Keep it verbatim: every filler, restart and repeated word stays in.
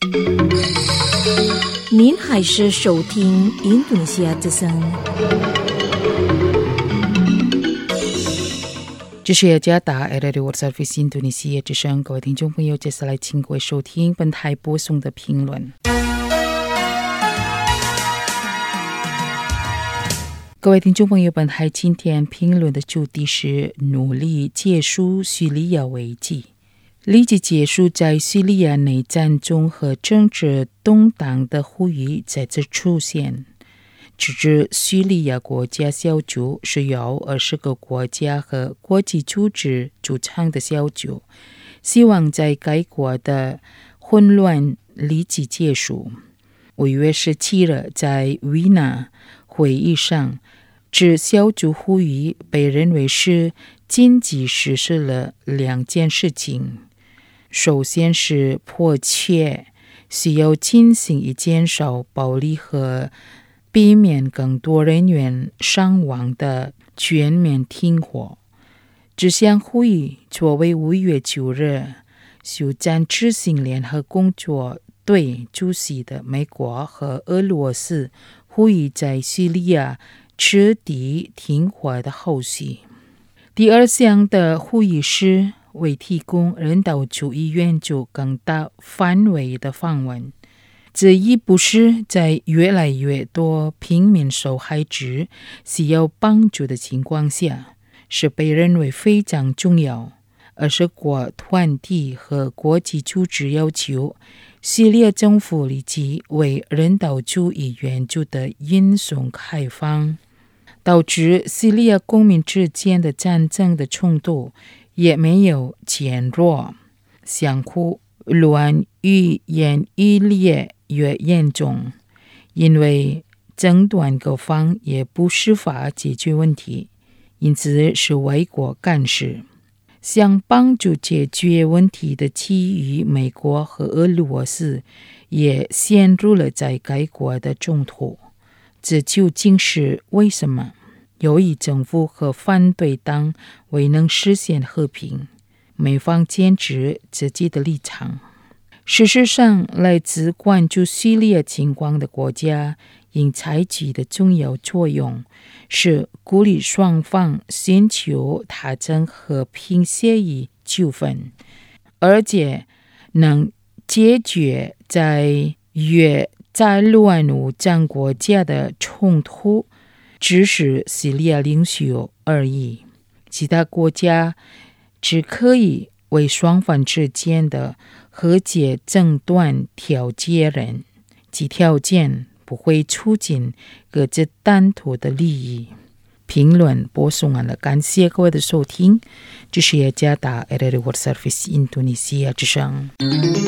您还是收听印度尼西亚之声。 这是雅加达 Radio World Service 印度尼西亚之声，各位听众朋友，接下来请各位收听本台播送的评论。各位听众朋友，本台今天评论的主题是努力结束叙利亚危机。立即结束在叙利亚内战中和政治动荡的呼吁再次出现。直至叙利亚国家小组是由二十个国家和国际组织组成的小组，希望在该国的混乱立即结束。五月十七日在维纳会议上，这小组呼吁被认为是紧急实施了两件事情。首先是迫切需要进行以减少暴力和避免更多人员伤亡的全面停火。这项会议作为五月九日休战执行联合工作队主席的美国和俄罗斯呼吁在叙利亚彻底停火的后续。第二项的会议是为提供人道主义援助更大范围的访问，这一步是在越来越多平民受害者需要帮助的情况下，是被认为非常重要。二十国团体和国际组织要求叙利亚政府立即为人道主义援助的运送开放，导致叙利亚公民之间的战争的冲突也没有减弱，相互乱愈演愈烈越严重，因为争端各方也不设法解决问题，因此是外国干事。想帮助解决问题的其余美国和俄罗斯也陷入了在该国的冲突，这究竟是为什么？由于政府和反对党未能实现和平，美方坚持自己的立场。事实上，来自关注叙利亚情况的国家应采取的重要作用是鼓励双方寻求达成和平协议纠纷，而且能解决在越战乱武装国家的冲突只是叙利亚领袖而已，其他国家只可以为双方之间的和解争端调解人，其条件不会促进各自单独的利益。评论播送完了，感谢各位的收听，这是雅加达 Radio World Service 印度尼西亚之声。